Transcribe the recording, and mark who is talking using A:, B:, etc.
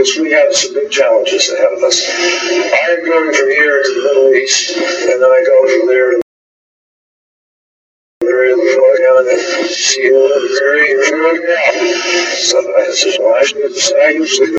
A: because we have some big challenges ahead of us. I am going from here to the Middle East, and then I go from there to I usually